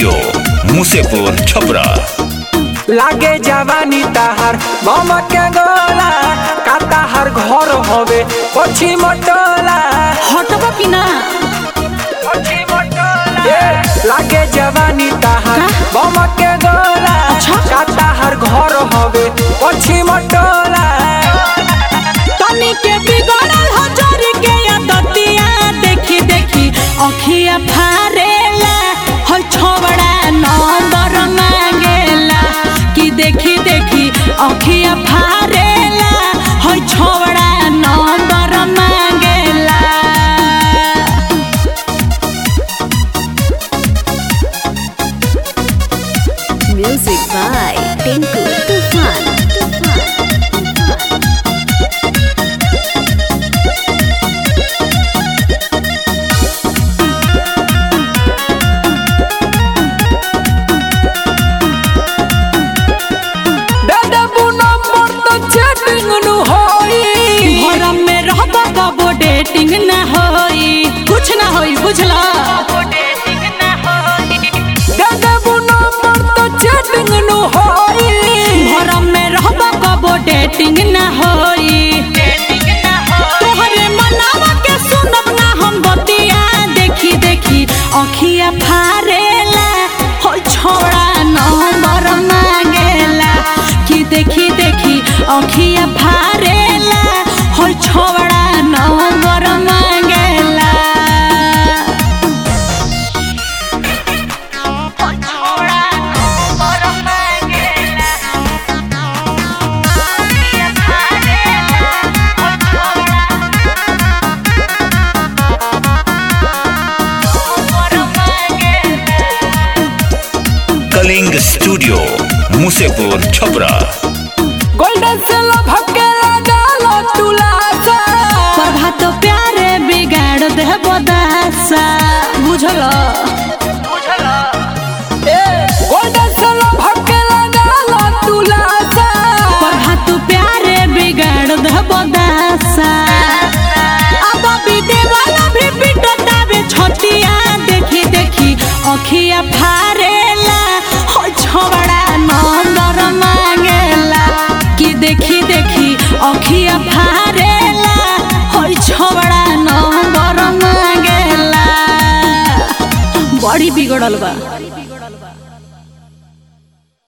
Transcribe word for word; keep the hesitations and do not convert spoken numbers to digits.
Studio Musepur Chhapra. लागे जवानी ताहार बम के गोला का ताहार घर होवे पछी मोटोला हटबा कि ना पछी मोटोला लागे जवानी ताहार बम के गोला का ताहार घर होवे पछी मोटोला तनी के बिगड़ल हजार के आदतिया देखी देखी अखिया फारेला हो छोबड़ा नंबर मांगेला कि देखी देखी अखिया फारेला हो छोबड़ा नंबर मांगेला। Music by Tinku Tufan. Dating ना होई कुछ ना होई बुझला घर में रहबा कबो डेटिंग ना होई तोहरे मनावा के सुनब ना हम बतिया देखी देखी अखिया फारेला हो छोड़ा नंबर मांगेला कि देखी देखी अखिया फारेला हो छोड़ा नंबर मांगेला। कलिंग स्टूडियो मुसेपुर छपरा। गोल्डन से लभके डालो तुलासा प्रभा तो प्यारे बिगाड़ दे बदासा बुझलो गोल्डन से लभके डालो तुलासा प्रभा तो प्यारे बिगाड़ दे बदासा अब बीते वाला भी पिटता बे छतिया देखी देखी अखिया फारेला हो छोबड़ा नंबर मांगेला कि देखी देखी अखिया फारेला हो छोबड़ा नंबर मांगेला। बड़ी बिगड़ल बा।